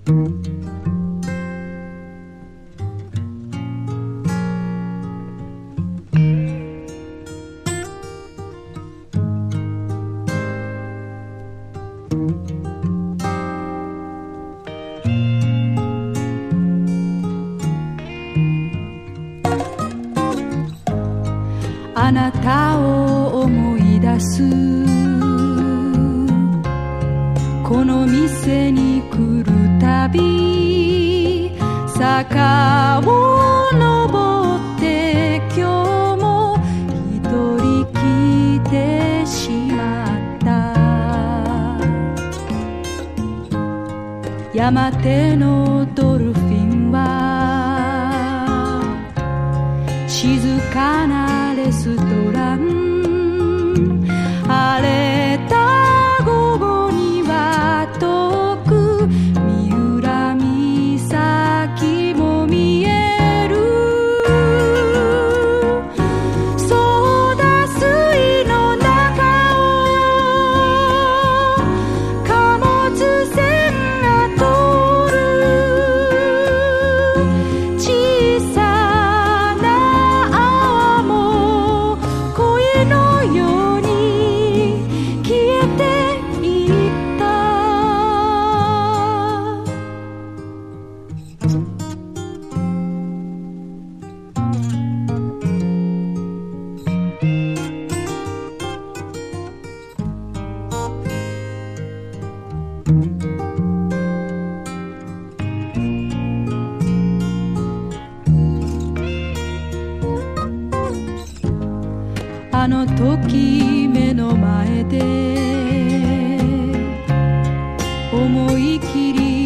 あなたを思い出すこの店に来るたび坂を登って今日も一人来てしまった山手のドルフィンは静かなレストラン晴れた午後には遠く三浦岬も見えるソーダ水の中を貨物船が通る小さな泡も恋のように消えていったあの時目の前で思い切り